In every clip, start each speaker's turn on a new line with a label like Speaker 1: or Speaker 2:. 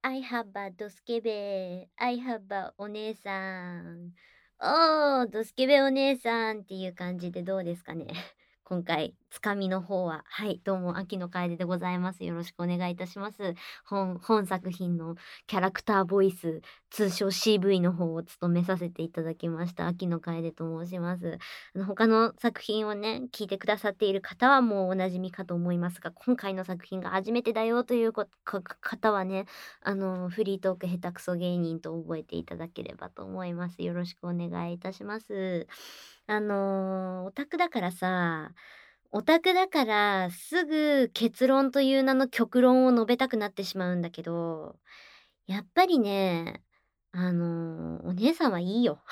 Speaker 1: I have a ドスケベ。I have a お姉さん。おー、ドスケベお姉さんっていう感じでどうですかね。今回、つかみの方は。はい、どうも、秋の楓でございます。よろしくお願いいたします。本作品のキャラクターボイス、通称 CV の方を務めさせていただきました。秋の楓と申します。他の作品をね、聞いてくださっている方はもうお馴染みかと思いますが、今回の作品が初めてだよという方はね、フリートーク下手くそ芸人と覚えていただければと思います。よろしくお願いいたします。オタクだからさ、オタクだからすぐ結論という名の極論を述べたくなってしまうんだけど、やっぱりね、お姉さんはいいよ。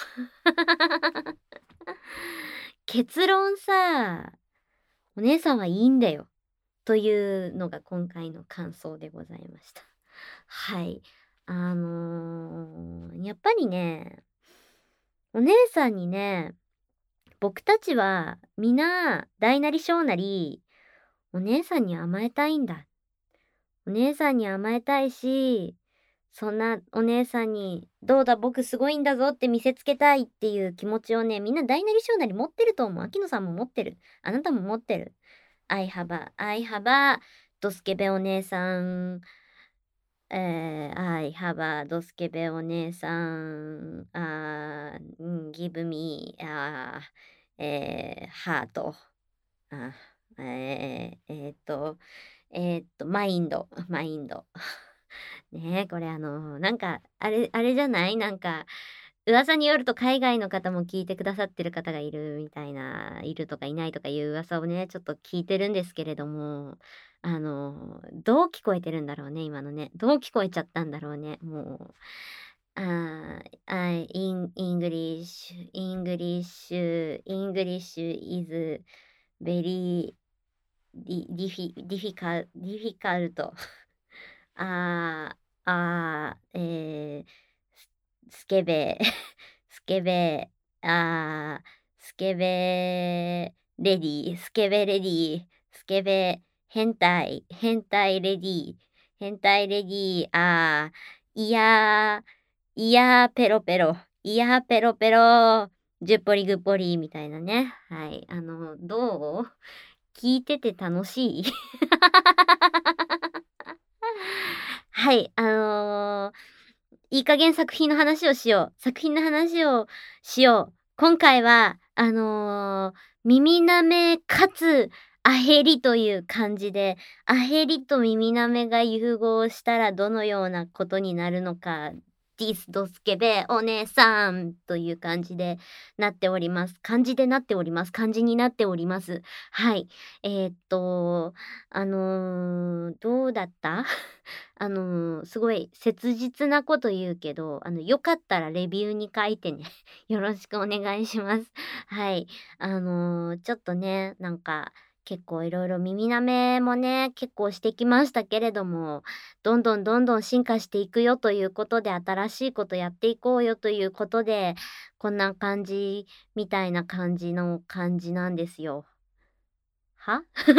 Speaker 1: 結論さ、お姉さんはいいんだよ。というのが今回の感想でございました。はい。やっぱりね、お姉さんにね、僕たちは皆大なり小なり、お姉さんに甘えたいんだ。お姉さんに甘えたいし、そんなお姉さんに、どうだ僕すごいんだぞって見せつけたいっていう気持ちをね、みんな大なり小なり持ってると思う。秋野さんも持ってる。あなたも持ってる。I have a ドスケベお姉さん。I have a ドスケベお姉さん。give me heart. あ、マインド。ねえ、これなんか、あれじゃないなんか、噂によると海外の方も聞いてくださってる方がいるみたいな、いるとかいないとかいう噂をね、ちょっと聞いてるんですけれども、どう聞こえてるんだろうね、今のね。どう聞こえちゃったんだろうね、もう。English is very difficult. あスケベ、スケベ、スケベレディ、スケベレディ、スケベ変態レディ、変態レディ、いやペロペロ、ペロペロ、ジュポリグポリみたいなね。はい。どう聞いてて楽しいはい、いい加減作品の話をしよう。作品の話をしよう。今回は、耳舐めかつアヘりという感じで、アヘりと耳舐めが融合したらどのようなことになるのか、ディスドスケベお姉さんという感じでなっております。漢字でなっております。漢字になっております。はい。どうだったすごい切実なこと言うけど、よかったらレビューに書いてね。よろしくお願いします。はい。ちょっとね、なんか、結構いろいろ耳舐めもね、結構してきましたけれども、どんどん進化していくよということで、新しいことやっていこうよということで、こんな感じみたいな感じの感じなんですよ。は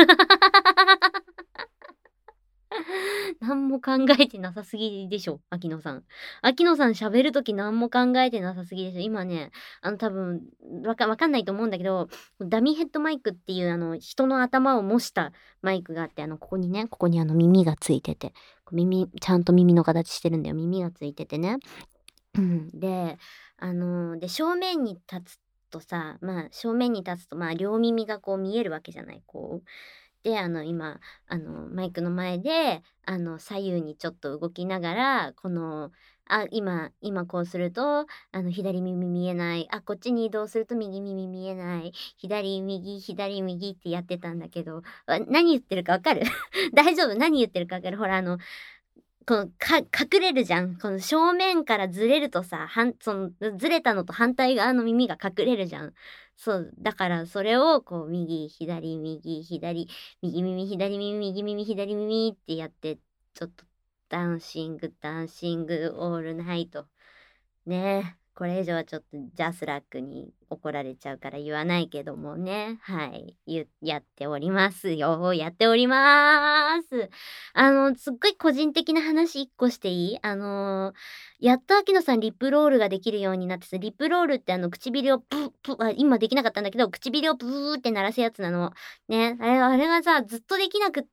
Speaker 1: 何も考えてなさすぎでしょ、秋野さん。秋野さん喋る時何も考えてなさすぎでしょ。今ね、多分、わかんないと思うんだけど、ダミーヘッドマイクっていう人の頭を模したマイクがあって、ここに耳がついてて、ちゃんと耳の形してるんだよ。耳がついててね。うん。で、正面に立つとさ、正面に立つと、両耳がこう見えるわけじゃない、こう。で、今、マイクの前で、左右にちょっと動きながら、今こうすると、左耳見えない。こっちに移動すると右耳見えない。左右ってやってたんだけど、何言ってるかわかる大丈夫何言ってるかわかるほら、隠れるじゃん。この正面からずれるとさ、ずれたのと反対側の耳が隠れるじゃん。そう、だからそれをこう右耳、左耳、右耳、左耳ってやって、ちょっとダンシングオールナイト。ねえ、これ以上はちょっとジャスラックに怒られちゃうから言わないけどもね。はい。やっておりますよ。やっております。すっごい個人的な話1個していい？やっと秋野さんリップロールができるようになってさ、リップロールって唇を今できなかったんだけど、唇をブーって鳴らすやつなの。ね、あれがさ、ずっとできなくって、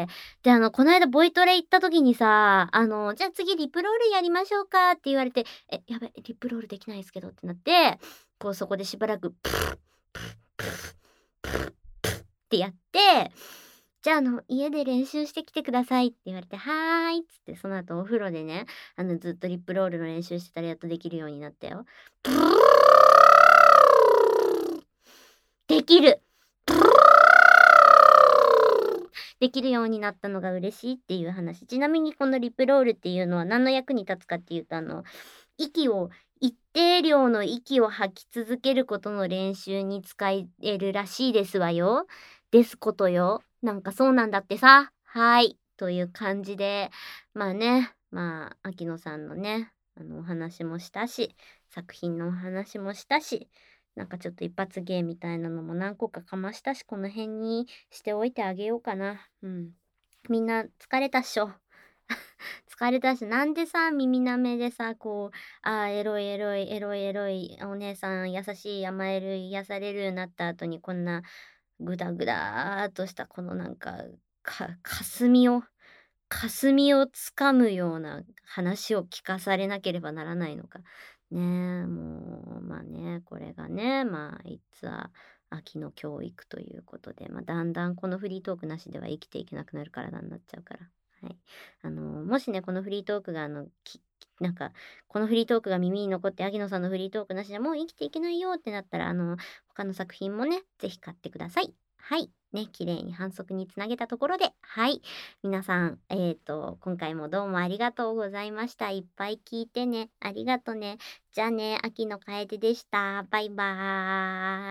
Speaker 1: で、こないだボイトレ行った時にさ、じゃあ次リップロールやりましょうかって言われて、やばい、リップロールできないですけどってなって、こうそこでしばらくってやって、じゃあ家で練習してきてくださいって言われて、はーいっつって、その後お風呂でね、ずっとリップロールの練習してたらやっとできるようになったよ。できる。できるようになったのが嬉しいっていう話。ちなみにこのリップロールっていうのは何の役に立つかっていうと、一定量の息を吐き続けることの練習に使えるらしいですわよ。ですことよ。なんかそうなんだってさ。はい。という感じで、まあね、秋野さんのね、お話もしたし、作品のお話もしたし、なんかちょっと一発芸みたいなのも何個かかましたし、この辺にしておいてあげようかな。うん。みんな疲れたっしょ。疲れたし、なんでさ、耳なめでさ、こう、エロいエロいエロいエロいお姉さん優しい甘える癒されるなった後にこんなグダグダーっとしたこのなんか、霞をつかむような話を聞かされなければならないのか。ねえ、もう、まあね、これがね、いつは秋の教育ということで、だんだんこのフリートークなしでは生きていけなくなる体になっちゃうから。はい。もしね、このフリートークが、なんか、このフリートークが耳に残って、秋野さんのフリートークなしでもう生きていけないよってなったら、他の作品もね、ぜひ買ってください。はい。ね、綺麗に反則につなげたところで、はい。皆さん、今回もどうもありがとうございました。いっぱい聞いてね。ありがとね。じゃあね、秋の楓でした。バイバーイ。